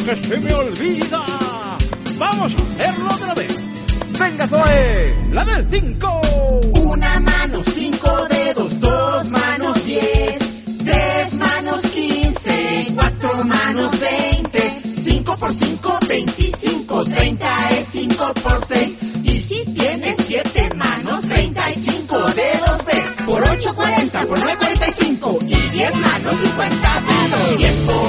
que se me olvida. Vamos a hacerlo otra vez. Venga, Zoe, la del 5. Una mano, 5 dedos, 2 manos, 10, 3 manos, 15, 4 manos, 20, 5 por 5, 25, 30 es 5 por 6. Y si tienes 7 manos, 35 dedos ves. Por 8, 40, por 9, 45. Y 10 manos, 50 dedos. 10 por